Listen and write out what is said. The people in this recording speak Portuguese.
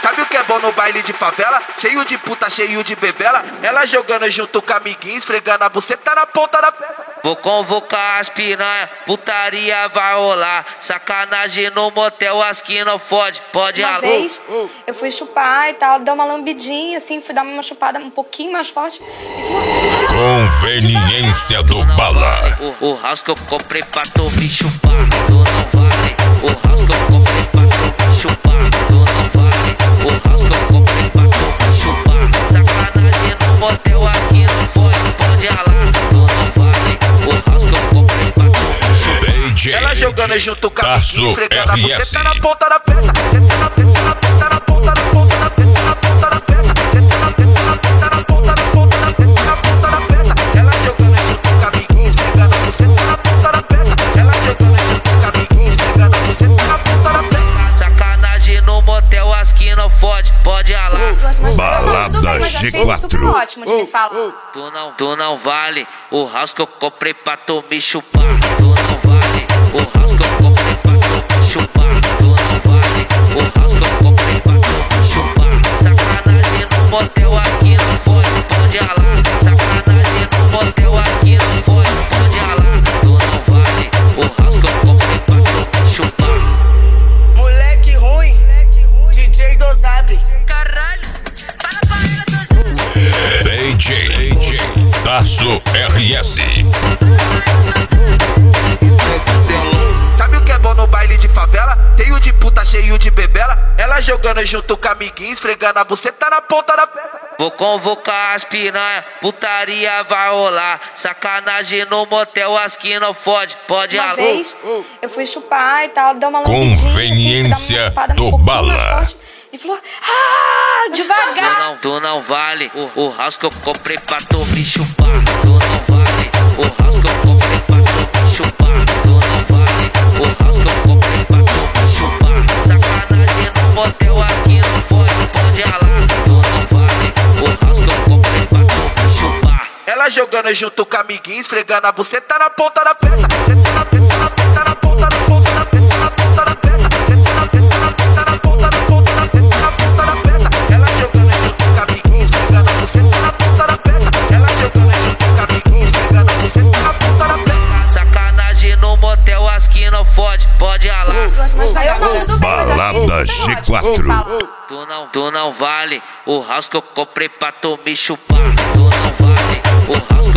Sabe o que é bom no baile de favela? Cheio de puta, cheio de bebela. Ela jogando junto com amiguinhos, esfregando a buceta na ponta da peça. Vou convocar as piranha, putaria vai rolar. Sacanagem no motel, as que não fode, pode Uma alô. vez eu fui chupar e tal, deu uma lambidinha assim, fui dar uma chupada um pouquinho mais forte. Conveniência do bala. O house que eu comprei pra tu me chupar, tu não vale. O house que eu comprei pra tu me chupar, tu não vale. O house que eu comprei pra tu me chupar. Sacanagem no motel, as que não fode, pode ralar, tu não vale. O house que eu comprei pra tu me chupar. Ela jogando junto com a Taço esfregando a RS. buceta na ponta da peça. Senta na teta, na teta, na ponta da ponta da teta, na ponta da peça. Senta na teta, na teta, na ponta da ponta da teta, na ponta da peça. Ela jogando junto com a amiguinha, esfregando a buceta na ponta da peça. Ela jogando junto com a amiguinha, esfregando a buceta na ponta da peça. Sacanagem no motel, as que não fode, pode ralar. Balada G4. Ótimo de me falar. Tu não vale. O house que eu comprei pra tu me chupar, tu não vale. O house que eu comprei pra tu me chupar, tu não vale. O house que eu comprei pra tu me chupar. Sacanagem no motel, as que não fode, pode ralar. Sacanagem no motel, as que não fode, pode ralar. Tu não vale. O house que eu comprei pra tu me chupar. Moleque ruim, DJ Dosabre. Caralho, fala pra ela, DJ Taço RS. Sabe o que é bom no baile de favela? Cheio de puta, cheio de bebela. Ela jogando junto com a amiguinha, esfregando a buceta na ponta da peça. Vou convocar as piranha, putaria vai rolar. Sacanagem no motel, as que não fode, pode Uma alô. vez eu fui chupar e tal, deu uma lambidinha. Conveniência assim, fui dar uma chupada do um pouquinho bala. mais forte. E falou, devagar. Tu não vale. O house que eu comprei pra tu me chupar, tu não vale. O house que eu comprei pra tu me chupar, tu não vale. O house que eu comprei pra tu me chupar. Sacanagem no motel, aqui não fode, pode ralar, tu não vale. O house que eu comprei pra tu me chupar. Ela jogando junto com a amiguinha, esfregando a buceta na ponta da peça. Senta na teta, na teta, na ponta da ponta da teta, na ponta da peça. Senta na teta, na teta, na ponta da ponta da teta, na ponta da peça. Ela jogando junto com a amiguinha, esfregando a buceta na ponta da peça. Ela jogando junto com a amiguinha, esfregando a buceta na ponta da peça. Sacanagem no motel, as que não fode, pode ralar. Balada G4. Tu não vale. O house que eu comprei pra tu me chupar, tu não vale. O house que